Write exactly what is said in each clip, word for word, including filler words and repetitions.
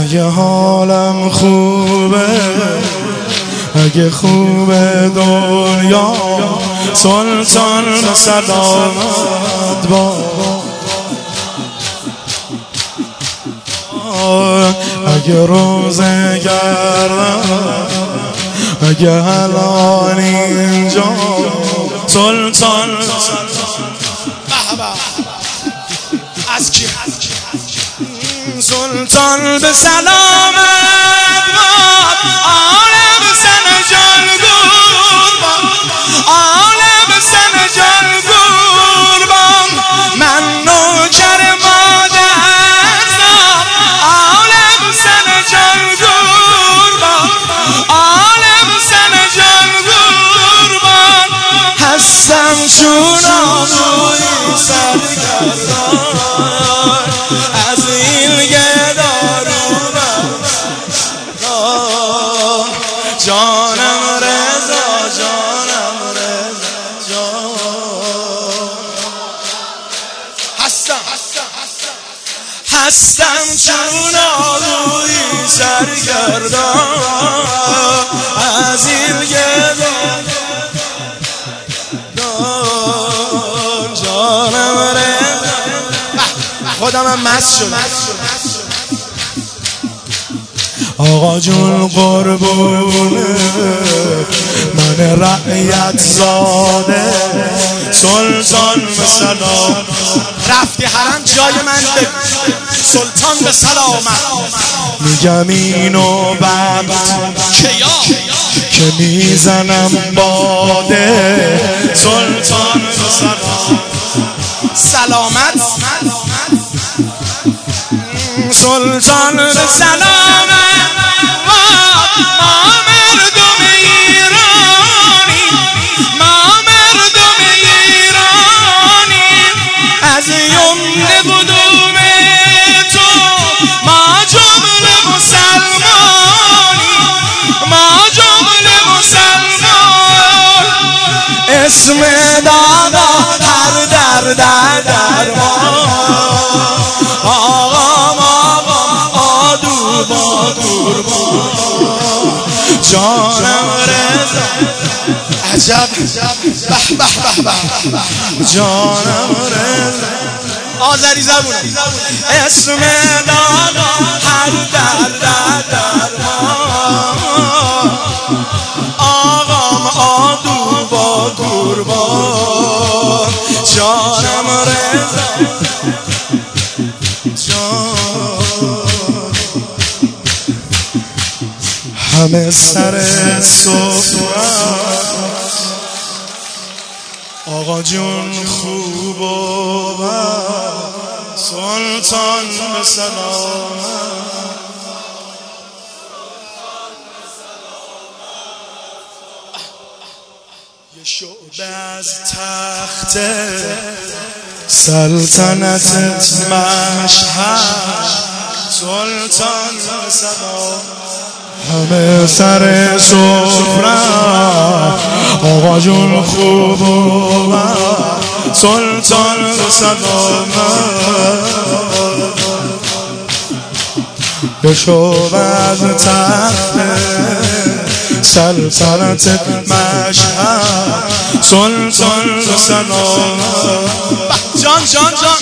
اگه حالم خوبه، اگه خوبه دنیا، سلطان به سلامت با. اگه روزه گردم، اگه الان اینجا، سلطان از کی؟ سلطان به سلامت باد، عالم سن جان قربان، عالم سن جان قربان. من نوکر مادرم، عالم سن جان قربان، عالم سن جان قربان. هستم چون آبروی سرگردان، از این گدارونم جانم رضا، جانم رضا جان. هستم هستم چون آبروی سرگردان، از این گدارونم جانم رضا. خودم هم مست شدم. آقا جون قربونه من رعیت زاده، سلطان به سلام. رفتی حرم جای من بگو، سلطان به سلامت. میگم اینو بعد که میزنم باده، سلطان به سلام. سلامت سلطان به سلامت. ما مردم ایرانی، ما مردم ایرانی، از یمن قدوم تو ما جمله مسلمانی، ما جمله مسلمان. اسم دادا هر در در درمان، آقام آقام آدو با قربان، جانم رضا. عجب به به به به، جانم رضا. آذری زبونم. اسم دادا هر در در درمان، آقام آدو با قربان، جانم رضا جان. همه سر سفرت آقا جون خوب و بد، سلطان به سلامت. یه شعبه از تخت سلطنت مشهد، سلطان به سلامت. همه سر سفرت آقا جون خوب و بد، سلطان به سلامت. یه شعبه از تخت سلطنت مشهد، سلطان به سلامت. جان جان جان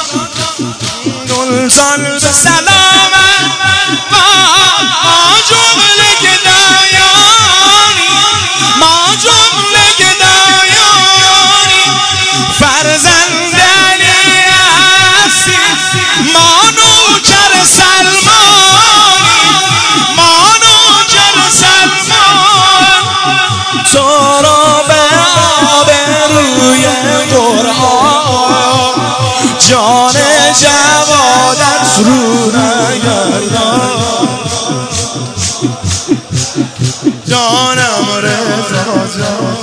سلطان به سلامت. ما جمله گدایانی، ما جمله گدایانی، فرزند علی هستیم، ما نوکر سلمانی، ما نوکر سلمان. تو را به آبروی قرآن، جان جوادت رو نگردان، جانم رضا جان.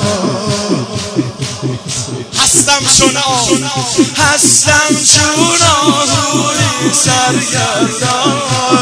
هستم چون آن، هستم چون آهوی سرگردان،